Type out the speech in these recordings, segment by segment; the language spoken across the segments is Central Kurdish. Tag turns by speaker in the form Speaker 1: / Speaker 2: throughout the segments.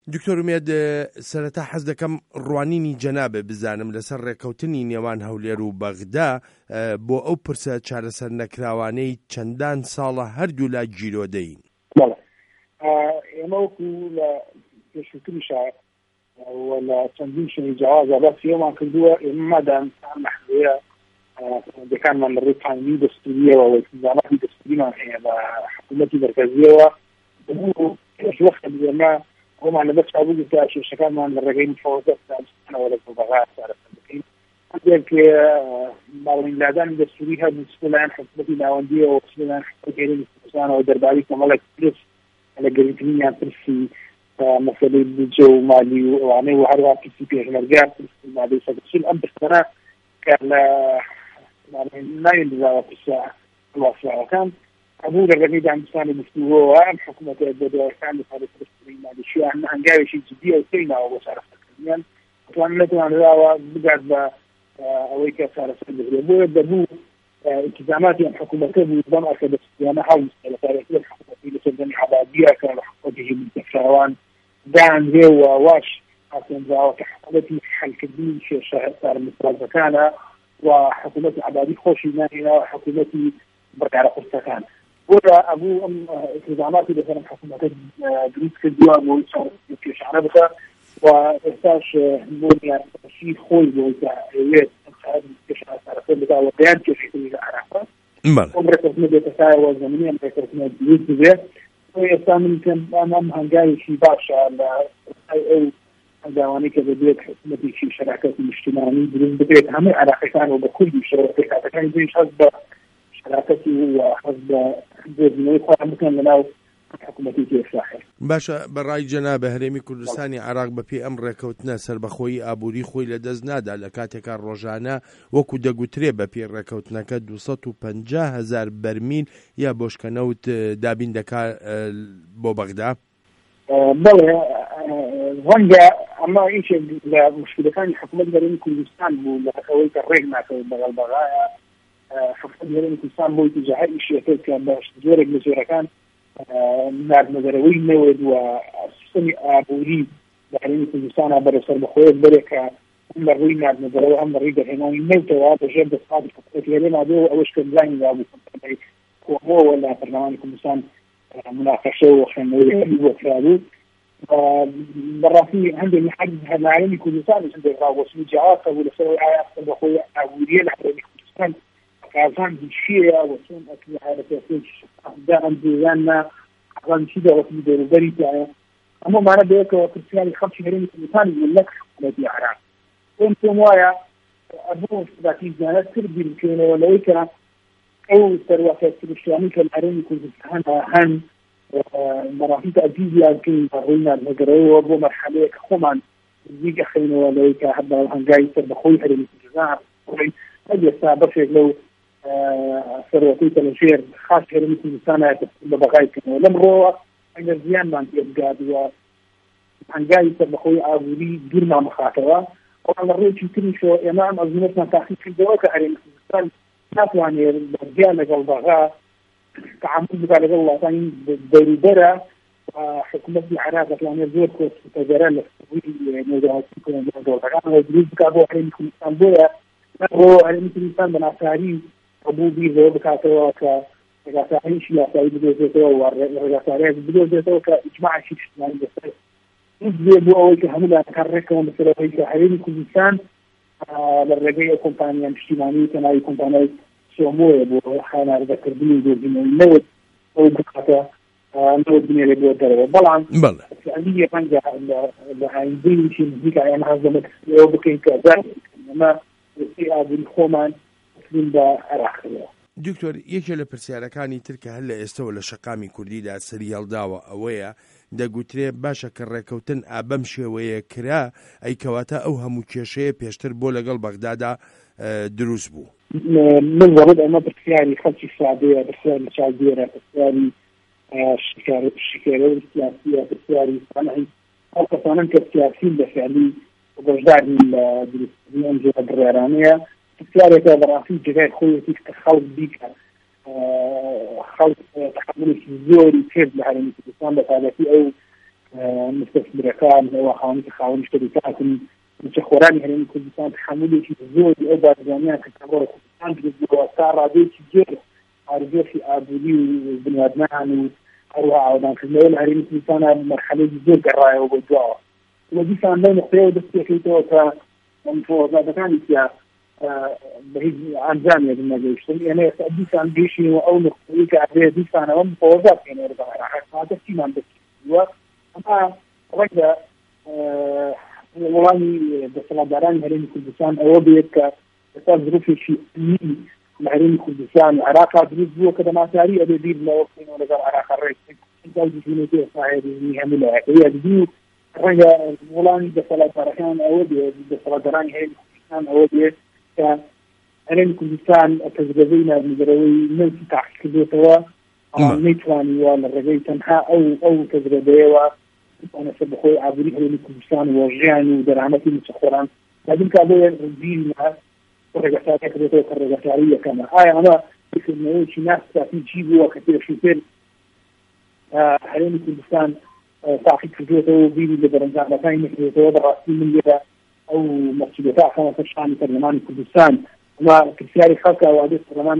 Speaker 1: دکتۆر ومێد سەرەتا حەز دەکەم ڕوانینی جەنابێ بزانم لەسەر ڕێکەوتنی نێوان هەولێر و بەغدا بۆ ئەو پرسە چارەسەر نەکراوانەی چەندان ساڵە هەردوو لا گیرۆ دەین.
Speaker 2: ئێمە وەکو لە پێشووتریشە لە چەندین شوێنی جیاوازە بەسیەوەمان کردووە ئێمە مادام مەحدودەیە دەکانمان لە ڕێی قانونی دەستوریەوە و التزاماتی دەستوریمان هەیە بە حکوومەتی مەرکەزیەوە وەختە ئێمە ئەومان لەبەر چابوو کە کێشەکانمان لە ڕێگەی مفاوضەتەوە لە بەغا چارەسەر بکەین. هەندێک باڵندادانی دەستوری هەبوو لەلایەن حکوومەتی ناوەندیەوە و لەلایەن حکوومەتی هێرشی کوردستانەوە دەربارەی کۆمەڵێک پرس لە گرنگترینیان پرسی مەسەلەی بودجە و مالی و ئەوانەی و هەروە پرسی پێشمەرگە پرسی مادەی سەدەچین ئەم پرسانە کە لە ناوێندراوە پرسە وڵاتیاوەکان هەبوو لە ڕێگەی دانیشتوانی گفتوگۆوە ئەم حکوومەتە بەدەوەکان لەسەر پرسکردنی مالیشیان هەنگاوێکی جددیە و سەیناوە بۆ چارەسەرکردنیان نەتوانراوە بگات بە ئەوەی کە چارەسەر بکرێت بۆیە دەبوو التزاماتی ئەم حکوومەتە بوو بەم ئەرکە دەستیانە هەڵویستە لە تاریخی حکوومەتی لەسەردەمی عەبادیە کە لە حکوومەتێکی مستەفراوان دانرێ و واش هاتێنراوە کە حکوومەتی حەلکردنی کێشە سارمستازەکانە و حکوومەتی عەبادی خۆشی نانێنەوە حکوومەتی بڕیارە قورسەکان بۆدا ئەبوو ئەم التزاماتی لەسەر ئەم حکوومەتە دروست کردووە بۆی کێشانە بکە و ئێستاش بۆ نیازی خۆی بۆی کە ئەوێت کێشانە سارەسەر بکات و بەیان کێشەکردنی لە عێراق ئەم ڕێکەوتنە بێتە سایەوە زەمینی ئەم ڕێکەوتنە دروست بێت ئێستا من ئەم هەنگاوێکی باشە لە ئەو هەنگاوانەی کە دەبێت حکوومەتێکی شەراکەتی نیشتیمانی دروست بکرێت هەموو عێراقیەکان و بە کوردی شەراکەتەکانی دویش هەست بە شراکەتی و حەز بە دۆزینەوەی خۆیان بکەن لەناو حکوومەتی ئێستاخێر.
Speaker 1: باشە بەڕای جەنابە هەرێمی کوردستانی عێراق بەپێی ئەم ڕێکەوتنە سەربەخۆیی ئابووری خۆی لەدەست نادا لە کاتێکا ڕۆژانە وەکو دەگوترێ بەپێی ڕێکەوتنەکە 250,000 بەرمیل یا بۆشکەنەوت دابین دەکات بۆ بەغدا.
Speaker 2: بەڵێ ڕەنگە ئەمە هیچێک لە مشکلەکانی حکوومەت هەرێمی کوردستان بوو لە ئەوەی کە ڕێک ناکەوێت بەگەڵ بەغایە حکوومەت هەرێمی کوردستان بۆی تجاهەت ئیشەکە کە بە جۆرێک لە جۆرەکان ناردنەدەرەوەی نەوێت و سیستەمی ئابووری لە هەرێمی کوردستانە بەرەسەر بەخۆیەک بەرێکە هەم لە ڕووی ناردنەدەرەوە هەم لە ڕووی دەرهێنانی نەوتەوە بەژێر دەسەڵاتی حکوومەتی هەرێما بۆ ئەوەش کە بڵاوی بوو کۆمەوە لە پەرلەمانی کوردستان مناقەشە و خوێندنەوەی بۆ کرابوو بەڕاستی هەندێک هەرێمی کوردستان هەندێک ڕاوەسنی جیاوازە بوو لەسەر ئایا بەخۆی ئابووریە لە هەرێمی کوردستان کارزان دیشیە و چۆن ئەکلی حالەتێکی دائم دیزاننا ئەوان چی دەوەتی دەوروبەری تایە ئەمە مانە بەیەکەوە پرسیاری خەڵکی هەرێمی کوردستانی بوو لەک حکوومەتی عێراق پێم وایە ئەبوو استراتیژی زیانەت کرد بیر بکەینەوە لەوەی کە ئەو سەروەتە سروشتیانی کە لە هەرێمی کوردستان هەن بەڕاستی تەجیزیان بکەین بە ڕووی ناردنەدەرەوەیەوە بۆ مەرحەلەیەک خۆمان نزیک ئەخەینەوە لەوەی کە هەنگاوی سەربەخۆی هەرێمی کوردستان ئێستا بەشێک لەو سەرەوەتی تەلەژێر خاص هەرێمی کوردستانە بە بەغایکردنەوە لەمڕۆوە ئەگەر زیانمان پێ بگات وە هەنگاوی سەربەخۆی ئابووری دوورمان بخاتەوە ئەوان لە ڕێکی تریشەوە ئێمە ئەم ئەزمونەتمان تاقیید کردەوە کە هەرێمی کوردستان ناتوانێت بەرگیان لەگەڵ بەغا تعامل بکات لەگەڵ وڵاتانی دەوروبەرە حکوومەتی عێراق دەتوانێت زۆر کۆسپەدەرە لە سەروی نێوداوەتی کۆمەڵگەکانەوە دروست بکات بۆ هەرێمی کوردستان بۆیە بۆ هەرێمی کوردستان بە ناچاری هەبوو بیر لەوە بکاتەوە کە ڕێگاساریشی یاسایی بدۆزێتەوە و ڕێگاساریەک بدۆزێتەوە کە ئیجماعی اجتماعی لەسەر بێ بۆ ئەوەی کە هەموو لایەنەکان ڕێکەوە لەسەرەوەی کە هەرێمی کوردستان لە ڕێگەی ئەو کۆمپانیا نیشتیمانی کە ناوی کۆمپانیای سۆمۆیە بۆ خاناردەکردنی و دۆزینەوەی نەوت ئەو بکاتە نەوت بنێرێ بۆ دەرەوە بەڵام فعلیە ڕەنگە لە ئایندەیەکی نزیکە ئێمە هەست دەمە ئەوە بکەین کە ئەمە ئابووری خۆمان
Speaker 1: دکتۆر یەکێ لە پرسیارەکانی ترکە هەر لە ئێستەوە لە شەقامی کوردیدا سەری هەڵداوە ئەوەیە دەگوترێ باشە کە ڕێکەوتن ئابەم شێوەیە کرا ئەی کەواتە ئەو هەموو کێشەیە پێشتر بۆ لەگەڵ بەغدادا دروست بوو.
Speaker 2: من وەڵێت ئەمە پرسیاری خەڵکی سادەیە پرسیاری چاودێرە پرسیاری شکێرە و سیاسیە پرسیاری سانەی ئەو کەسانن کە سیاسین بەفعلی بەشداری لە دروستکردنی ئەم جۆرە بڕیارانەیە پرسیارێکە بەڕاستی جگای خۆیەتی کە خەڵک بیکە خەڵک تحملێکی زۆری کرد لە هەرێمی کوردستان بە تایبەتی ئەو مستثمرەکان ئەوە خاوەنی شتێکاتن خۆرانی هەرێمی کوردستان تحملێکی زۆری ئەو بارزانیان کە تەڕۆی کوردستان درێتەوە تا ڕادێکی جێر ئارزوێکی ئابووری و بنیادنان و هەروە ئاودانکردنەوە لە هەرێمی کوردستانە مەرحەلەیەکی زۆر گەڕایەوە بۆ دواوە وە دیسان لەو نقطەیەوە دەست پێکەیتەوە کە مفاوضاتەکانی تیا بە هیچ ئەنجامێک نەگەیشتن ئێمە دیسان گەیشتینەوە ئەو نقطەیە کە ئەبێ دیسانەوە مفاوضات بکەینەوە لەگەڵ عێراق دەستیمان دەستیوە ئەمە ڕەنگە وەڵامی دەسەڵاتدارانی هەرێمی کوردستان ئەوە بێت کە ئێستا ظروفێکی ئەمنی لە هەرێمی کوردستان و عێراقا دروست بووە کە دەماسیاری ئەبێ بیر لەوە بکەینەوە لەگەڵ عێراقا ڕێککردنەوەی ئێستاهێرزنی هەموو لایەکەی ئەدی ڕەنگە وەڵامی دەسەڵاتدارەکان ئەوە بێت دەسەڵاتدارانی هەرێمی کوردستان ئەوە بێت کە هەرێمی کوردستان تەجربەی ناردنگەرەوەی نەوتی تاقیق کردوێتەوە نەیتوانیوە لە ڕێگەی تەنها ئەو تەجربەیەوە أنا سبخوي عبري هذي كردستان وجيان ودرامتي متخوران لكن كابويا الدين مع الرجعات كذا الرجعاتية كمان أنا بس إنه شيء ناس في جيبوا كثير شيء هذي كردستان تعقيد كذا وبيني لبرنجان مكان كذا براسي من جدا أو مسجد خمسة شان برلمان كردستان ما كثير خلق وعدد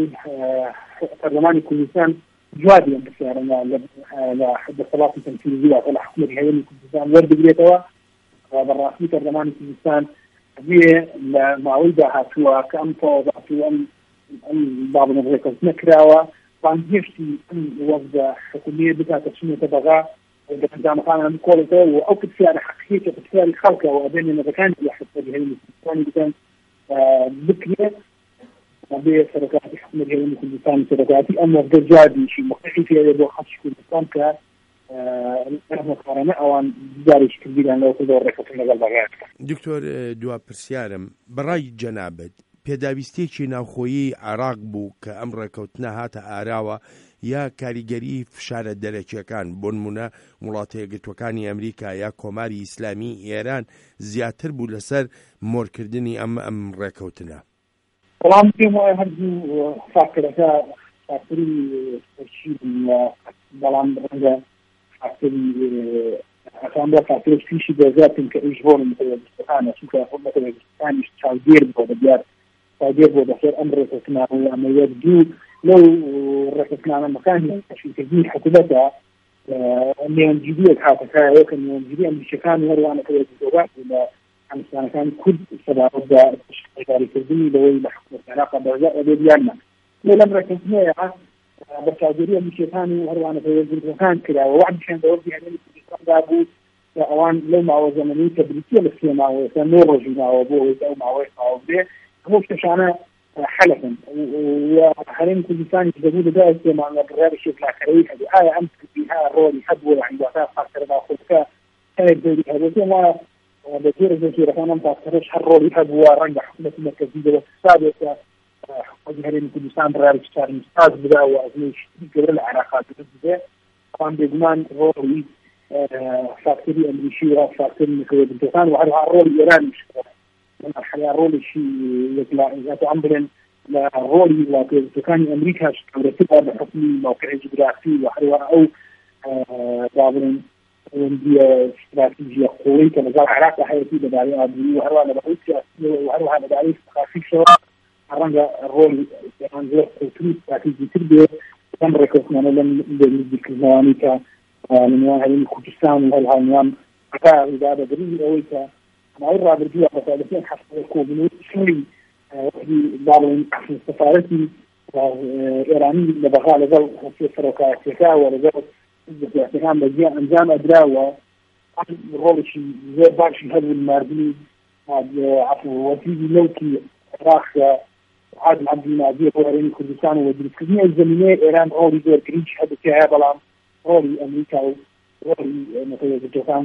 Speaker 2: برلمان كردستان جوادي بسيارنا لحد الصلاة التنفيذية ولا حكومة هيئة كردستان ورد بليتوا بالرئاسية برلمان كردستان هي لمعويدها سواء كأم فوضى أم بعض النظريات نكراوا طبعا يشتي أم وفد حكومية بتاع تسمية تبغى إذا مكان عند كولته أو كثير حقيقة كثير خلقه وأبين إذا كان يحس بهذه الكردستان كان بكرة بشركات حكومة هيئة كردستان شركاتي أما في جادي شيء مختلف في هذا الوقت كردستان ك مقارنة أو جاريش كبير لو كدور ركض من البغاء.
Speaker 1: دكتور دوا برسيارم براي جنابت پێداویستێکی ناوخۆیی عێراق بوو کە ئەم ڕێکەوتنە هاتە ئاراوە یا کاریگەری فشارە دەرەکیەکان بۆ نمونە وڵاتە یەکگرتووەکانی ئەمریکا یا کۆماری ئیسلامی ئێران زیاتر بوو لەسەر مۆرکردنی ئەم ڕێکەوتنە.
Speaker 2: بەڵام پێم وایە هەردوو فاکتۆرەکە فاکتۆری تەرکیب بەڵام ڕەنگە فاکتۆری ئەسان بە فاکتۆرێک پیشی دەزاتن کە ئیش بۆ متەوەجیستەکانە چونکە متەوەجیستەکانیش چاودێر بۆ دەبیار چاودێر بۆ بەخێر ئەم ڕێکەوتنانە ئەمەیە دوو لەو ڕێکەوتنانەکانی تەشکیلکردنی حکوومەتە نێوەنجیبیەک هاتەکایەوە کە نێوەنجیبی ئەمریکەکانی هەروانەکەوێتەوە لە ئەمریکانەکانی کورد سەبارەت بە تشکیلکردنی لەوەی لە حکوومەت عێراق بەرزە ئەبێ بیانمان لەم ڕێکەوتنەیە بە چاودێری ئەمریکەکانی هەروانەکەوێتەکان کراوە وعدیان بەوەردی هەرێمی کوردستاندا بوو ئەوان لەو ماوە زەمەنی کە بریتیە لە سێ ماوەیەکە نۆ ڕۆژی ماوە بۆ ئەو ماوەی تەواو بێ هەموو شتەشانە حەلەکن هەرێمی کوردستانی دەبوو لەدای سێ مانگە بڕیارێکی بلاکەرەوەی هەبێ ئایا ئەم کردیها ڕۆلی هەبووە یعنی واتە فاکتۆرە داخۆڵەکە هەیە دەوری هەبێت ما بە جۆرە زۆرەکان ئەم فاکتۆرەش هەر ڕۆلی هەبووە ڕەنگە حکوومەتی مەرکەزی دەوە حسابێتە حکوومەتی هەرێمی کوردستان بڕیارێکی چارمستاز بداوە ئەزمەیشتی گەورە لە عێراق دروست بێ ئەوان بێگومان ڕۆڵی فاکتۆری ئەمریکی و فاکتۆری نەکەوێتەکان و هەروها ڕۆڵی ئێرانیش مرحلة رولي شيء يطلع عمرن لرولي وكان أمريكا شكلتها بحكم موقع جغرافي وحروا أو بعضهم عندي استراتيجية قوية كنظام العراق حياتي بداري أبي وحروا أنا بقول سياسية وحروا أنا بداري خفيف شوية حرنا الرول يعني زي قوتي استراتيجية تربية كم ركزنا لم نذكر أمريكا من هذه كردستان وهالعنوان حتى إذا بدري أويكا معرض برجوع بسالتين حسب الكوبنوي شوي بعضهم سفارتي إيراني لبغاء لذو في فرقاتها ولذو الاهتمام بجي أنجام أدراوة عن رولشي زي بارشي هذا الماردي عفوا وزيدي لوكي راخ عاد عبد المعدي وهرين كردستان ودرس كذنية الزمنية إيران رولي زي الكريش هذا كها بلام رولي أمريكا ورولي مثلا الجوكان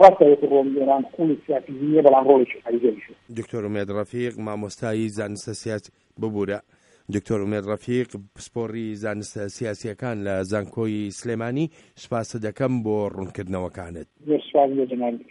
Speaker 1: دكتور أميد رفيق مامۆستایی زانستە سیاسی ببوورە دکتۆر ئومێد ڕەفیق پسپۆڕی زانستە سیاسیەکان لە زانکۆی سلێمانی سوپاس دەکەم بۆ ڕوونکردنەوەکانت.